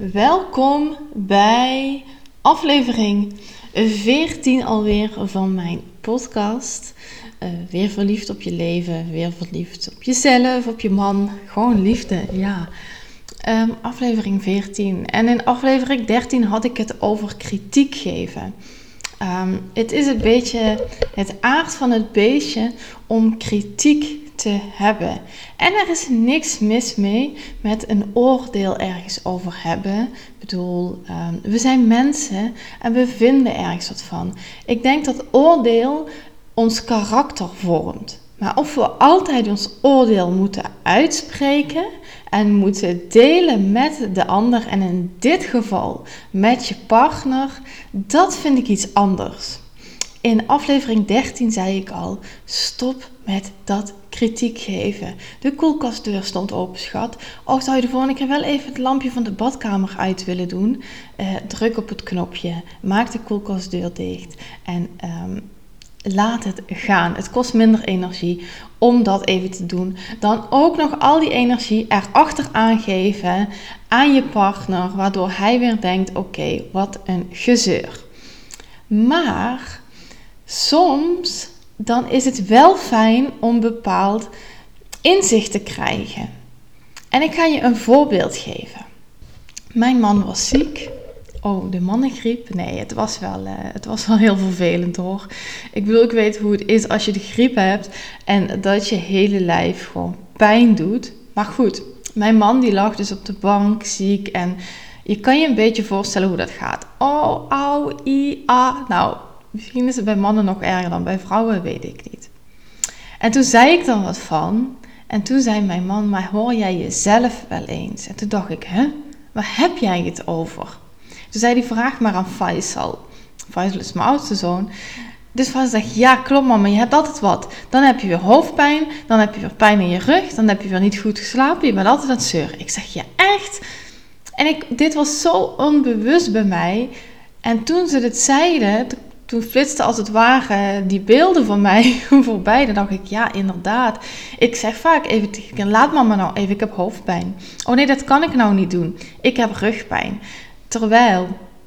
Welkom bij aflevering 14 alweer van mijn podcast. Weer verliefd op je leven, weer verliefd op jezelf, op je man. Gewoon liefde, ja. Aflevering 14. En in aflevering 13 had ik het over kritiek geven. Het is een beetje het aard van het beestje om kritiek te hebben. En er is niks mis mee met een oordeel ergens over hebben. Ik bedoel, we zijn mensen en we vinden ergens wat van. Ik denk dat oordeel ons karakter vormt. Maar of we altijd ons oordeel moeten uitspreken en moeten delen met de ander, en in dit geval met je partner, dat vind ik iets anders. In aflevering 13 zei ik al, stop met dat kritiek geven. De koelkastdeur stond open, schat. Oh, zou je de volgende keer wel even het lampje van de badkamer uit willen doen? Druk op het knopje, maak de koelkastdeur dicht en laat het gaan. Het kost minder energie om dat even te doen. Dan ook nog al die energie erachteraan geven aan je partner, waardoor hij weer denkt, oké, wat een gezeur. Maar soms dan is het wel fijn om bepaald inzicht te krijgen. En ik ga je een voorbeeld geven. Mijn man was ziek. Oh, de mannengriep? Nee, het was wel heel vervelend hoor. Ik weet hoe het is als je de griep hebt en dat je hele lijf gewoon pijn doet. Maar goed, mijn man die lag dus op de bank ziek en je kan je een beetje voorstellen hoe dat gaat. Oh, au, Nou, misschien is het bij mannen nog erger dan bij vrouwen, weet ik niet. En toen zei ik er wat van. En toen zei mijn man, maar hoor jij jezelf wel eens? En toen dacht ik, waar heb jij het over? Toen zei hij, vraag maar aan Faisal. Faisal is mijn oudste zoon. Dus Faisal zegt, ja klopt mama, je hebt altijd wat. Dan heb je weer hoofdpijn, dan heb je weer pijn in je rug, dan heb je weer niet goed geslapen, je bent altijd aan het zeuren. Ik zeg, ja echt? En dit was zo onbewust bij mij. En toen ze dit zeiden, toen flitsten als het ware die beelden van mij voorbij. Dan dacht ik, ja inderdaad. Ik zeg vaak even tegen, laat mama nou even, ik heb hoofdpijn. Oh nee, dat kan ik nou niet doen. Ik heb rugpijn. Terwijl,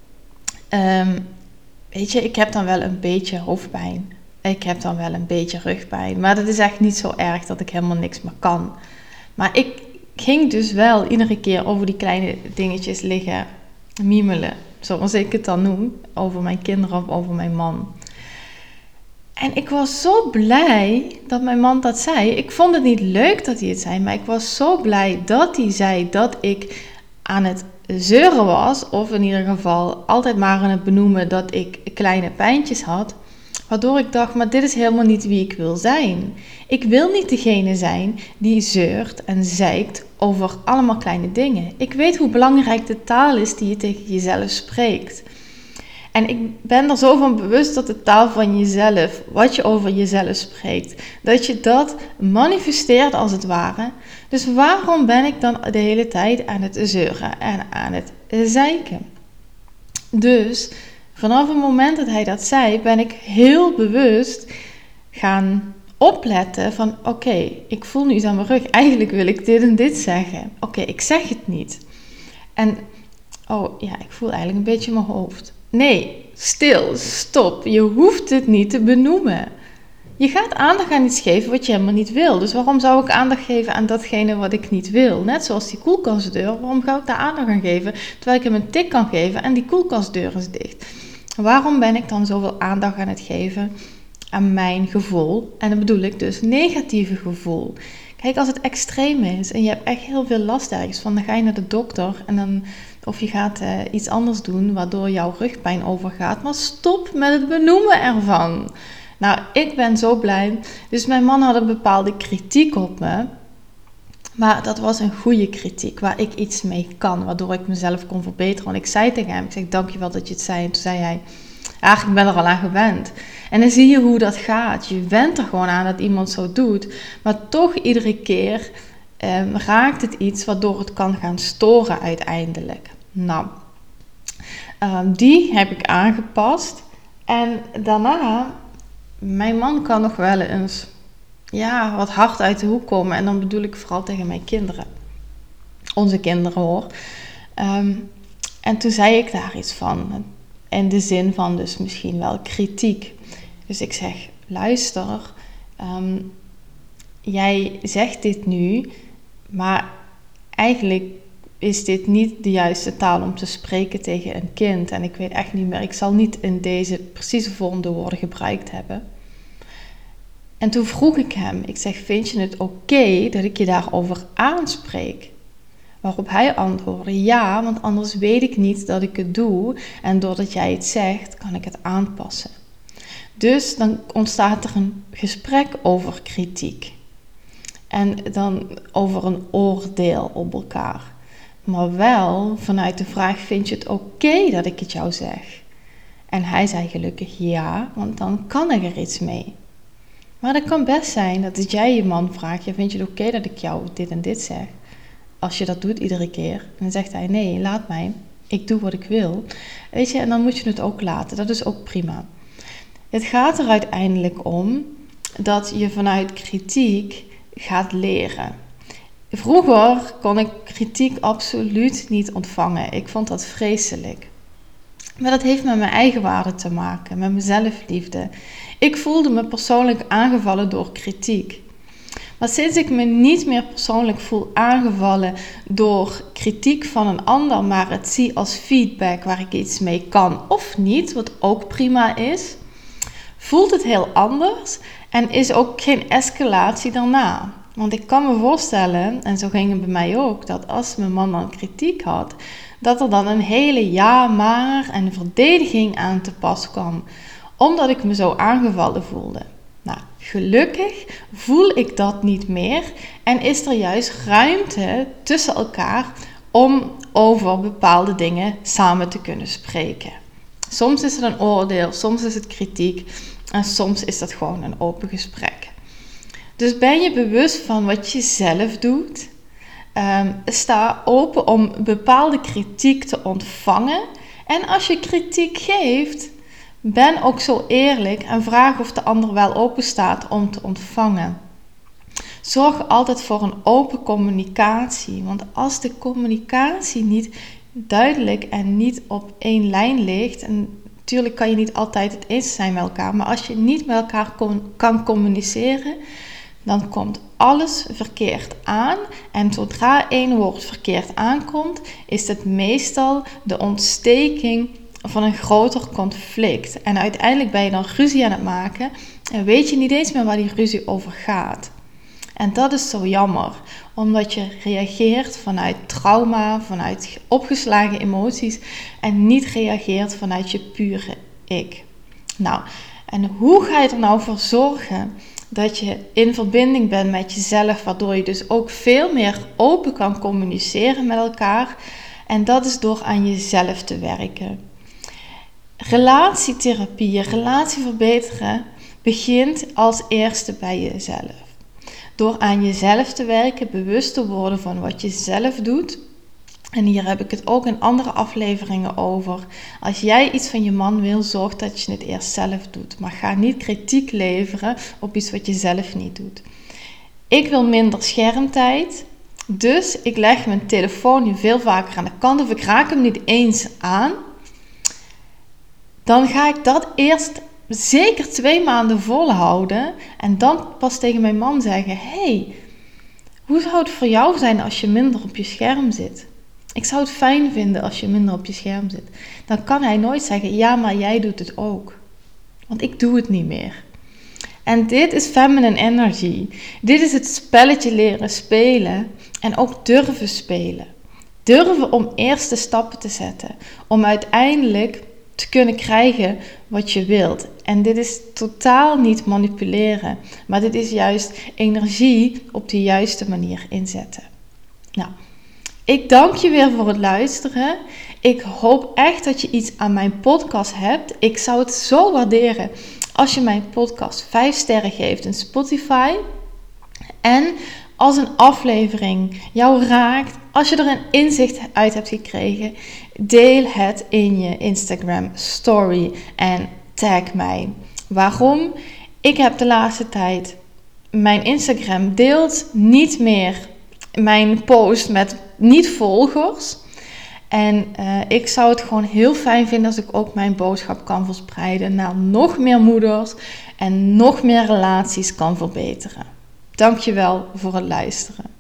weet je, ik heb dan wel een beetje hoofdpijn. Ik heb dan wel een beetje rugpijn. Maar dat is echt niet zo erg dat ik helemaal niks meer kan. Maar ik ging dus wel iedere keer over die kleine dingetjes liggen miemelen. Zoals ik het dan noem. Over mijn kinderen of over mijn man. En ik was zo blij dat mijn man dat zei. Ik vond het niet leuk dat hij het zei. Maar ik was zo blij dat hij zei dat ik aan het zeuren was. Of in ieder geval altijd maar aan het benoemen dat ik kleine pijntjes had. Waardoor ik dacht, maar dit is helemaal niet wie ik wil zijn. Ik wil niet degene zijn die zeurt en zeikt over allemaal kleine dingen. Ik weet hoe belangrijk de taal is die je tegen jezelf spreekt. En ik ben er zo van bewust dat de taal van jezelf, wat je over jezelf spreekt, dat je dat manifesteert als het ware. Dus waarom ben ik dan de hele tijd aan het zeuren en aan het zeiken? Dus vanaf het moment dat hij dat zei, ben ik heel bewust gaan opletten van oké, ik voel nu iets aan mijn rug. Eigenlijk wil ik dit en dit zeggen. Oké, ik zeg het niet. En oh ja, ik voel eigenlijk een beetje mijn hoofd. Nee, stil, stop. Je hoeft het niet te benoemen. Je gaat aandacht aan iets geven wat je helemaal niet wil. Dus waarom zou ik aandacht geven aan datgene wat ik niet wil? Net zoals die koelkastdeur. Waarom ga ik daar aandacht aan geven terwijl ik hem een tik kan geven en die koelkastdeur is dicht? Waarom ben ik dan zoveel aandacht aan het geven aan mijn gevoel? En dan bedoel ik dus negatieve gevoel. Kijk, als het extreem is en je hebt echt heel veel last ergens van, dan ga je naar de dokter en dan, of je gaat iets anders doen waardoor jouw rugpijn overgaat. Maar stop met het benoemen ervan. Nou, ik ben zo blij. Dus mijn man had een bepaalde kritiek op me. Maar dat was een goede kritiek waar ik iets mee kan. Waardoor ik mezelf kon verbeteren. Want ik zei tegen hem, ik zeg dankjewel dat je het zei. En toen zei hij, eigenlijk ben ik er al aan gewend. En dan zie je hoe dat gaat. Je went er gewoon aan dat iemand zo doet. Maar toch iedere keer raakt het iets waardoor het kan gaan storen uiteindelijk. Nou, die heb ik aangepast. En daarna, mijn man kan nog wel eens wat hard uit de hoek komen. En dan bedoel ik vooral tegen mijn kinderen. Onze kinderen hoor. En toen zei ik daar iets van, in de zin van dus misschien wel kritiek. Dus ik zeg, luister, jij zegt dit nu, maar eigenlijk is dit niet de juiste taal om te spreken tegen een kind. En ik weet echt niet meer, ik zal niet in deze precieze vorm de woorden gebruikt hebben. En toen vroeg ik hem, ik zeg, vind je het oké dat ik je daarover aanspreek? Waarop hij antwoordde, ja, want anders weet ik niet dat ik het doe. En doordat jij het zegt, kan ik het aanpassen. Dus dan ontstaat er een gesprek over kritiek. En dan over een oordeel op elkaar. Maar wel vanuit de vraag, vind je het oké dat ik het jou zeg? En hij zei gelukkig ja, want dan kan ik er iets mee. Maar dat kan best zijn dat jij je man vraagt, vind je het oké dat ik jou dit en dit zeg? Als je dat doet iedere keer. En dan zegt hij, nee, laat mij. Ik doe wat ik wil. Weet je, en dan moet je het ook laten. Dat is ook prima. Het gaat er uiteindelijk om dat je vanuit kritiek gaat leren. Vroeger kon ik kritiek absoluut niet ontvangen. Ik vond dat vreselijk. Maar dat heeft met mijn eigenwaarde te maken, met mijn zelfliefde. Ik voelde me persoonlijk aangevallen door kritiek. Maar sinds ik me niet meer persoonlijk voel aangevallen door kritiek van een ander, maar het zie als feedback waar ik iets mee kan of niet, wat ook prima is, voelt het heel anders en is ook geen escalatie daarna. Want ik kan me voorstellen, en zo ging het bij mij ook, dat als mijn man dan kritiek had, dat er dan een hele ja maar en een verdediging aan te pas kwam, omdat ik me zo aangevallen voelde. Nou, gelukkig voel ik dat niet meer en is er juist ruimte tussen elkaar om over bepaalde dingen samen te kunnen spreken. Soms is het een oordeel, soms is het kritiek en soms is dat gewoon een open gesprek. Dus ben je bewust van wat je zelf doet? Sta open om bepaalde kritiek te ontvangen. En als je kritiek geeft, ben ook zo eerlijk en vraag of de ander wel open staat om te ontvangen. Zorg altijd voor een open communicatie. Want als de communicatie niet duidelijk en niet op één lijn ligt, en natuurlijk kan je niet altijd het eens zijn met elkaar, maar als je niet met elkaar kan communiceren, dan komt alles verkeerd aan. En zodra één woord verkeerd aankomt, is het meestal de ontsteking van een groter conflict. En uiteindelijk ben je dan ruzie aan het maken en weet je niet eens meer waar die ruzie over gaat. En dat is zo jammer, omdat je reageert vanuit trauma, vanuit opgeslagen emoties en niet reageert vanuit je pure ik. Nou, en hoe ga je er nou voor zorgen dat je in verbinding bent met jezelf, waardoor je dus ook veel meer open kan communiceren met elkaar? En dat is door aan jezelf te werken. Relatietherapie, je relatie verbeteren, begint als eerste bij jezelf. Door aan jezelf te werken, bewust te worden van wat je zelf doet. En hier heb ik het ook in andere afleveringen over. Als jij iets van je man wil, zorg dat je het eerst zelf doet. Maar ga niet kritiek leveren op iets wat je zelf niet doet. Ik wil minder schermtijd. Dus ik leg mijn telefoon veel vaker aan de kant of ik raak hem niet eens aan. Dan ga ik dat eerst zeker 2 maanden volhouden. En dan pas tegen mijn man zeggen: hey, hoe zou het voor jou zijn als je minder op je scherm zit? Ik zou het fijn vinden als je minder op je scherm zit. Dan kan hij nooit zeggen: ja, maar jij doet het ook. Want ik doe het niet meer. En dit is feminine energy. Dit is het spelletje leren spelen. En ook durven spelen. Durven om eerste stappen te zetten. Om uiteindelijk te kunnen krijgen wat je wilt. En dit is totaal niet manipuleren. Maar dit is juist energie op de juiste manier inzetten. Nou, ik dank je weer voor het luisteren. Ik hoop echt dat je iets aan mijn podcast hebt. Ik zou het zo waarderen als je mijn podcast 5 sterren geeft in Spotify. En als een aflevering jou raakt, als je er een inzicht uit hebt gekregen, deel het in je Instagram story en tag mij. Waarom? Ik heb de laatste tijd mijn Instagram deelt niet meer mijn post met niet-volgers. En ik zou het gewoon heel fijn vinden als ik ook mijn boodschap kan verspreiden naar nog meer moeders en nog meer relaties kan verbeteren. Dankjewel voor het luisteren.